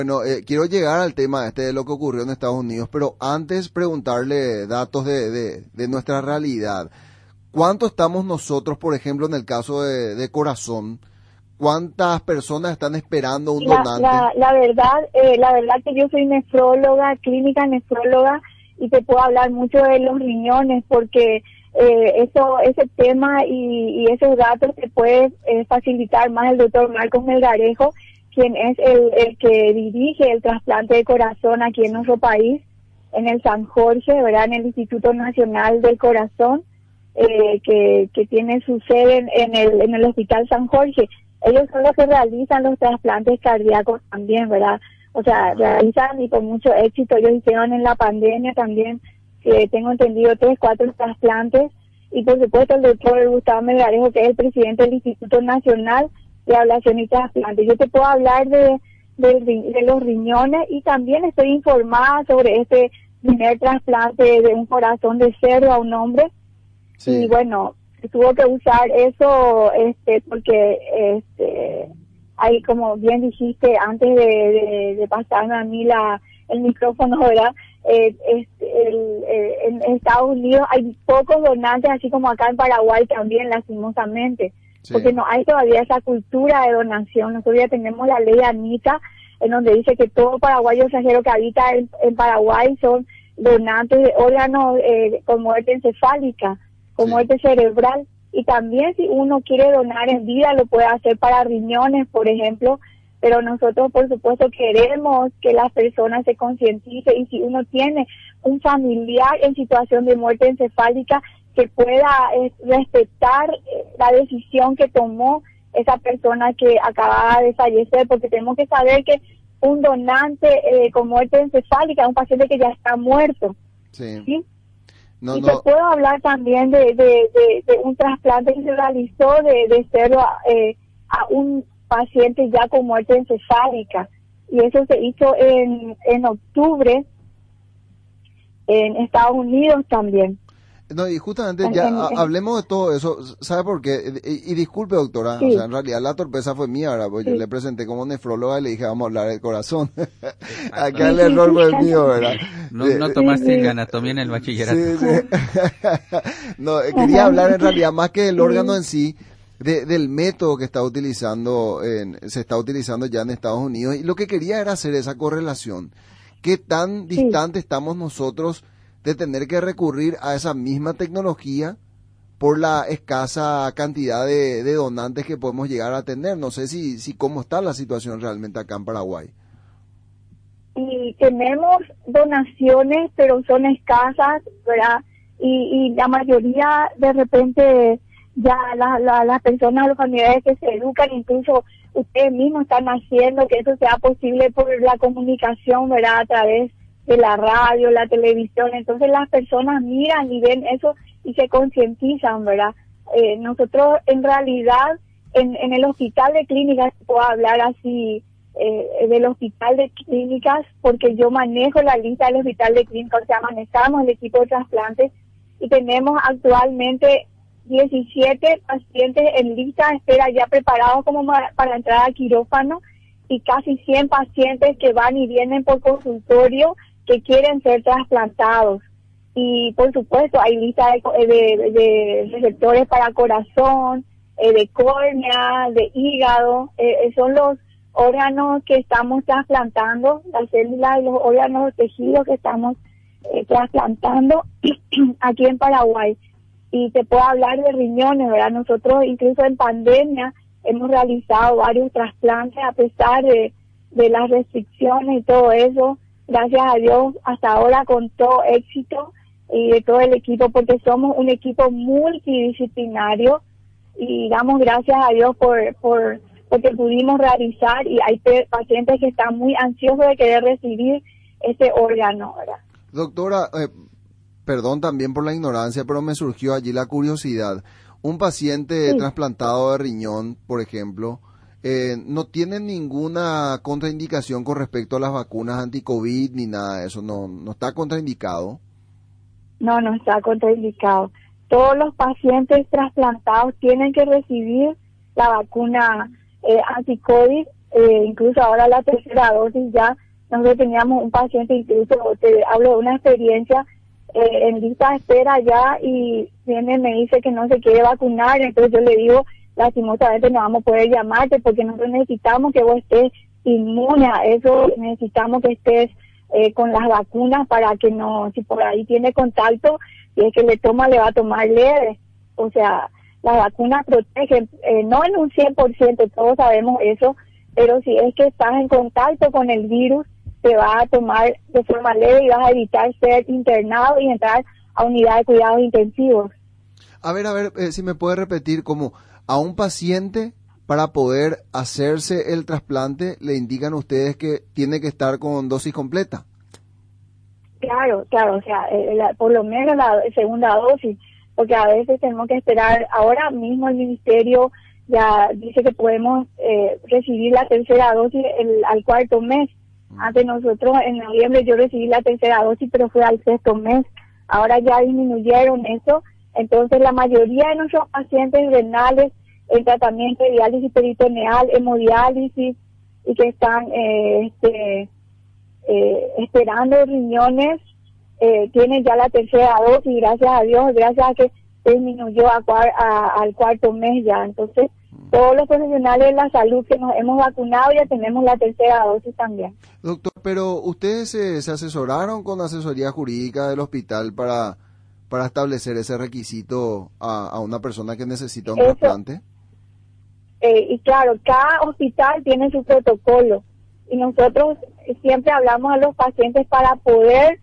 Bueno, quiero llegar al tema este de lo que ocurrió en Estados Unidos, pero antes preguntarle datos de nuestra realidad. ¿Cuánto estamos nosotros, por ejemplo, en el caso de corazón? ¿Cuántas personas están esperando un donante? La verdad que yo soy nefróloga, clínica nefróloga, y te puedo hablar mucho de los riñones, porque ese tema y esos datos te puede facilitar más el doctor Marcos Melgarejo, quien es el que dirige el trasplante de corazón aquí en nuestro país, en el San Jorge, ¿verdad? En el Instituto Nacional del Corazón, que tiene su sede en el Hospital San Jorge. Ellos son los que realizan los trasplantes cardíacos también, ¿verdad? O sea, realizan y con mucho éxito. Ellos hicieron en la pandemia también, que tengo entendido, 3, 4 trasplantes. Y por supuesto el doctor Gustavo Melgarejo, que es el presidente del Instituto Nacional de Ablación y Trasplante. Yo te puedo hablar de los riñones, y también estoy informada sobre este primer trasplante de un corazón de cerdo a un hombre. Sí. Y bueno, tuvo que usar eso porque ahí, como bien dijiste antes de pasarme a mí el micrófono, ¿verdad? En Estados Unidos hay pocos donantes, así como acá en Paraguay también, lastimosamente. Sí. Porque no hay todavía esa cultura de donación. Nosotros ya tenemos la ley ANITA, en donde dice que todo paraguayo extranjero que habita en Paraguay son donantes de órganos con muerte encefálica, con muerte cerebral. Y también si uno quiere donar en vida, lo puede hacer para riñones, por ejemplo. Pero nosotros, por supuesto, queremos que las personas se concienticen, y si uno tiene un familiar en situación de muerte encefálica, que pueda respetar la decisión que tomó esa persona que acababa de fallecer, porque tenemos que saber que un donante con muerte encefálica es un paciente que ya está muerto. Sí. ¿Sí? Te puedo hablar también de un trasplante que se realizó de cerdo a un paciente ya con muerte encefálica, y eso se hizo en octubre en Estados Unidos también. No, y justamente hablemos de todo eso, ¿sabe por qué? Y disculpe, doctora, sí. O sea, en realidad la torpeza fue mía, ¿verdad? Porque sí. Yo le presenté como nefróloga y le dije, vamos a hablar del corazón. Acá el error fue mío, ¿verdad? No tomaste anatomía en el bachillerato. Sí. No, quería hablar en realidad más que del órgano en sí, del método que se está utilizando ya en Estados Unidos, y lo que quería era hacer esa correlación. ¿Qué tan distante estamos nosotros de tener que recurrir a esa misma tecnología por la escasa cantidad de donantes que podemos llegar a tener? No sé si cómo está la situación realmente acá en Paraguay. Y tenemos donaciones, pero son escasas, ¿verdad? Y la mayoría, de repente, ya las personas, los familiares que se educan, incluso ustedes mismos están haciendo que eso sea posible por la comunicación, ¿verdad? A través de la radio, la televisión. Entonces las personas miran y ven eso y se concientizan, ¿verdad? Nosotros en realidad en el hospital de clínicas, puedo hablar así del hospital de clínicas, porque yo manejo la lista del hospital de clínicas, o sea, manejamos el equipo de trasplantes, y tenemos actualmente 17 pacientes en lista de espera ya preparados como para entrar a quirófano, y casi 100 pacientes que van y vienen por consultorio que quieren ser trasplantados. Y por supuesto hay lista de receptores para corazón, de córnea, de hígado, son los órganos que estamos trasplantando, las células y los órganos tejidos que estamos trasplantando aquí en Paraguay. Y te puedo hablar de riñones, ¿verdad? Nosotros incluso en pandemia hemos realizado varios trasplantes a pesar de las restricciones y todo eso. Gracias a Dios, hasta ahora con todo éxito, y de todo el equipo, porque somos un equipo multidisciplinario, y damos gracias a Dios porque pudimos realizar, y hay pacientes que están muy ansiosos de querer recibir ese órgano, ¿verdad? Doctora, perdón también por la ignorancia, pero me surgió allí la curiosidad. Un paciente trasplantado de riñón, por ejemplo, no tiene ninguna contraindicación con respecto a las vacunas anti-COVID ni nada de eso, no está contraindicado. No está contraindicado. Todos los pacientes trasplantados tienen que recibir la vacuna anti-COVID, incluso ahora la tercera dosis ya. Nosotros teníamos un paciente, incluso te hablo de una experiencia, en lista de espera ya, y viene me dice que no se quiere vacunar. Entonces yo le digo, lastimosamente no vamos a poder llamarte porque nosotros necesitamos que vos estés inmune a eso, necesitamos que estés con las vacunas para que no, si por ahí tiene contacto, si es que le va a tomar leve. O sea, las vacunas protegen, no en un 100%, todos sabemos eso, pero si es que estás en contacto con el virus, te va a tomar de forma leve y vas a evitar ser internado y entrar a unidad de cuidados intensivos. A ver, si me puede repetir, como a un paciente, para poder hacerse el trasplante, le indican ustedes que tiene que estar con dosis completa. Claro, o sea, por lo menos la segunda dosis, porque a veces tenemos que esperar. Ahora mismo el ministerio ya dice que podemos recibir la tercera dosis al cuarto mes. Antes nosotros en noviembre yo recibí la tercera dosis, pero fue al sexto mes. Ahora ya disminuyeron eso. Entonces la mayoría de nuestros pacientes renales en tratamiento de diálisis peritoneal, hemodiálisis, y que están esperando riñones, tienen ya la tercera dosis, gracias a Dios, gracias a que disminuyó al cuarto mes ya. Entonces todos los profesionales de la salud que nos hemos vacunado ya tenemos la tercera dosis también. Doctor, pero ustedes se asesoraron con la asesoría jurídica del hospital para establecer ese requisito a una persona que necesita un trasplante. Y claro, cada hospital tiene su protocolo y nosotros siempre hablamos a los pacientes para poder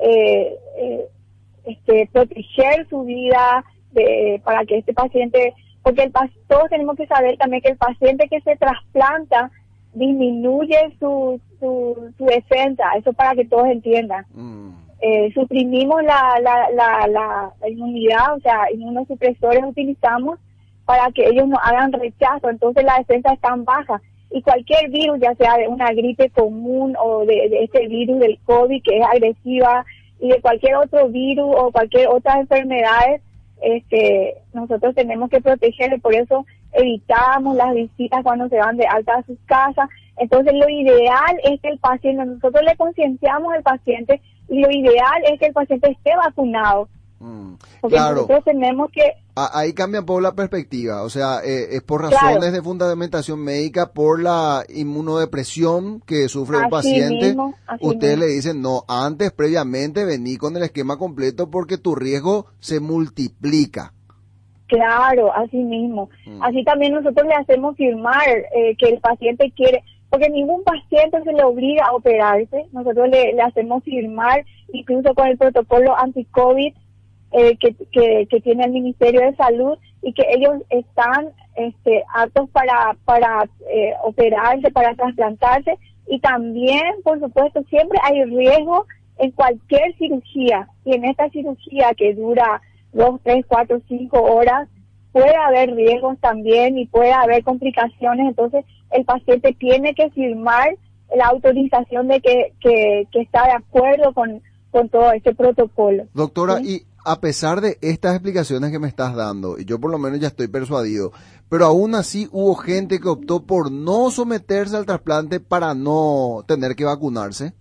proteger su vida, para que este paciente, porque todos tenemos que saber también que el paciente que se trasplanta disminuye su defensa, eso para que todos entiendan. Suprimimos la inmunidad, o sea, inmunosupresores utilizamos para que ellos no hagan rechazo, entonces la defensa es tan baja. Y cualquier virus, ya sea de una gripe común o de este virus del COVID que es agresiva, y de cualquier otro virus o cualquier otra enfermedad, nosotros tenemos que protegerle. Por eso evitamos las visitas cuando se van de alta a sus casas. Entonces lo ideal es que el paciente, nosotros le concienciamos al paciente, y lo ideal es que el paciente esté vacunado. Porque claro, nosotros tenemos que... Ahí cambia un poco la perspectiva, o sea, es por razones claro, de fundamentación médica, por la inmunodepresión que sufre un paciente. Ustedes le dicen, no, antes, previamente, vení con el esquema completo porque tu riesgo se multiplica. Claro, así mismo. Así también nosotros le hacemos firmar que el paciente quiere, porque ningún paciente se le obliga a operarse. Nosotros le hacemos firmar, incluso con el protocolo anti-COVID que tiene el Ministerio de Salud, y que ellos están aptos para operarse, para trasplantarse. Y también, por supuesto, siempre hay riesgo en cualquier cirugía, y en esta cirugía que dura 2, 3, 4, 5 horas, puede haber riesgos también y puede haber complicaciones. Entonces el paciente tiene que firmar la autorización de que está de acuerdo con todo este protocolo. Doctora, ¿sí? Y a pesar de estas explicaciones que me estás dando, y yo por lo menos ya estoy persuadido, pero aún así hubo gente que optó por no someterse al trasplante para no tener que vacunarse.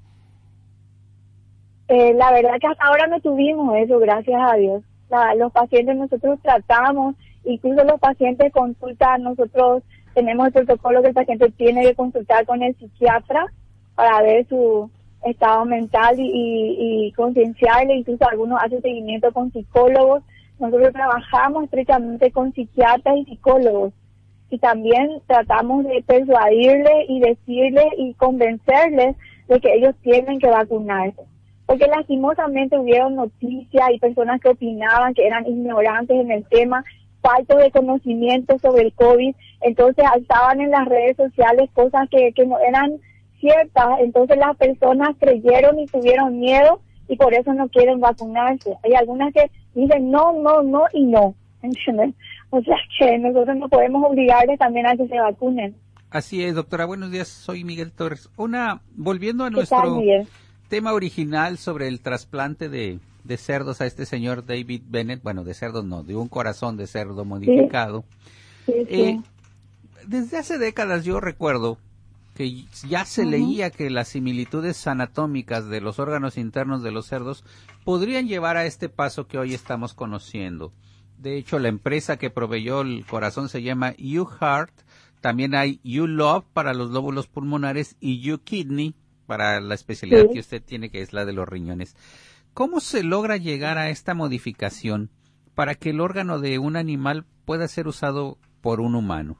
La verdad que hasta ahora no tuvimos eso, gracias a Dios. Los pacientes nosotros tratamos, incluso los pacientes consultan, nosotros tenemos el protocolo que el paciente tiene que consultar con el psiquiatra para ver su estado mental y concienciarle. Incluso algunos hacen seguimiento con psicólogos. Nosotros trabajamos estrechamente con psiquiatras y psicólogos, y también tratamos de persuadirle y decirle y convencerles de que ellos tienen que vacunarse. Porque lastimosamente hubieron noticias y personas que opinaban que eran ignorantes en el tema, faltos de conocimiento sobre el COVID, entonces alzaban en las redes sociales cosas que no eran ciertas. Entonces las personas creyeron y tuvieron miedo, y por eso no quieren vacunarse. Hay algunas que dicen no y no, ¿entiendes? O sea que nosotros no podemos obligarles también a que se vacunen. Así es, doctora. Buenos días, soy Miguel Torres. Volviendo a nuestro tema original sobre el trasplante de cerdos a este señor David Bennett, bueno, de cerdos no, de un corazón de cerdo modificado. Sí. Desde hace décadas yo recuerdo que ya se leía que las similitudes anatómicas de los órganos internos de los cerdos podrían llevar a este paso que hoy estamos conociendo. De hecho, la empresa que proveyó el corazón se llama U-Heart. También hay U-Love para los lóbulos pulmonares y U-Kidney para la especialidad que usted tiene, que es la de los riñones. ¿Cómo se logra llegar a esta modificación para que el órgano de un animal pueda ser usado por un humano?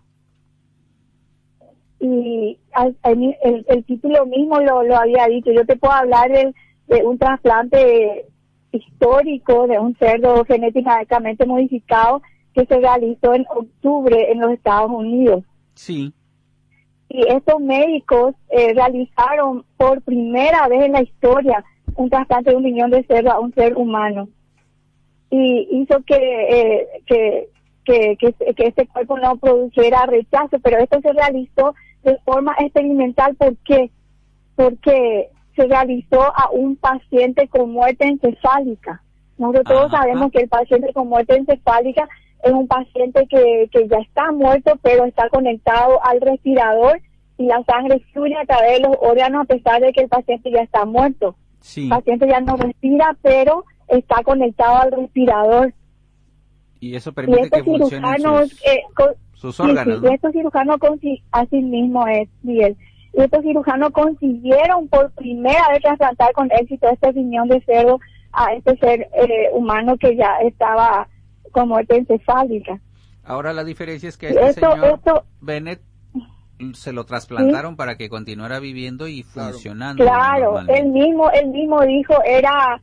Y el título mismo lo había dicho. Yo te puedo hablar de un trasplante histórico de un cerdo genéticamente modificado que se realizó en octubre en los Estados Unidos. Sí. Y estos médicos realizaron por primera vez en la historia un trasplante de un riñón de cerdo a un ser humano. Y hizo que este cuerpo no produjera rechazo, pero esto se realizó de forma experimental. ¿Por qué? Porque se realizó a un paciente con muerte encefálica. Nosotros todos sabemos que el paciente con muerte encefálica es un paciente que ya está muerto, pero está conectado al respirador y la sangre fluye a través de los órganos a pesar de que el paciente ya está muerto. Sí. El paciente ya no respira, pero está conectado al respirador. Y eso permite que funcionen sus órganos, sí, ¿no? Y estos cirujanos, así mismo es, Miguel. Y estos cirujanos consiguieron por primera vez trasplantar con éxito este riñón de cerdo a este ser humano que ya estaba con muerte encefálica. Ahora la diferencia es que a este señor Bennett se lo trasplantaron para que continuara viviendo y funcionando. Claro, él mismo dijo era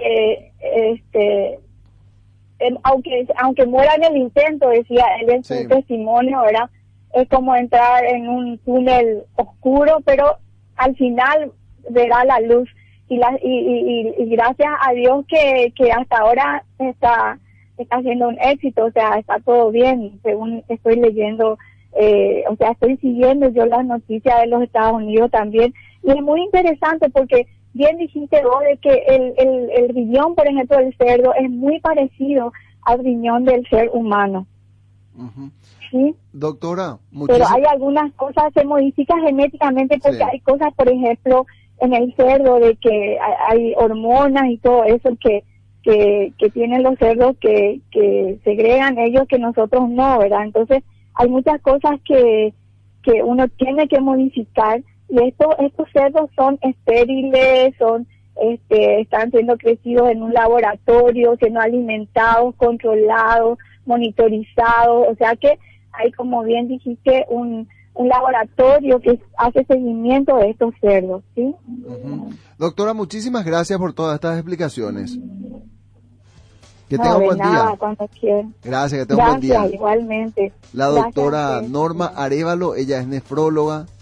aunque muera en el intento, decía él en su testimonio, ¿verdad? Es como entrar en un túnel oscuro, pero al final verá la luz. Y gracias a Dios que hasta ahora está siendo un éxito, o sea, está todo bien, según estoy leyendo, o sea, estoy siguiendo yo las noticias de los Estados Unidos también. Y es muy interesante porque bien dijiste vos de que el riñón, por ejemplo, del cerdo es muy parecido al riñón del ser humano. Uh-huh. ¿Sí? Doctora, pero hay algunas cosas que se modifican genéticamente porque hay cosas, por ejemplo, en el cerdo de que hay hormonas y todo eso que tienen los cerdos que segregan ellos que nosotros no, ¿verdad? Entonces hay muchas cosas que uno tiene que modificar. Y estos cerdos son estériles, están siendo crecidos en un laboratorio, siendo alimentados, controlados, monitorizados, o sea que hay, como bien dijiste, un laboratorio que hace seguimiento de estos cerdos, ¿sí? Uh-huh. Doctora, muchísimas gracias por todas estas explicaciones. Que tenga un buen día. Cuando quieran. Gracias, que tenga un buen día. Igualmente. La doctora Norma Arévalo, ella es nefróloga,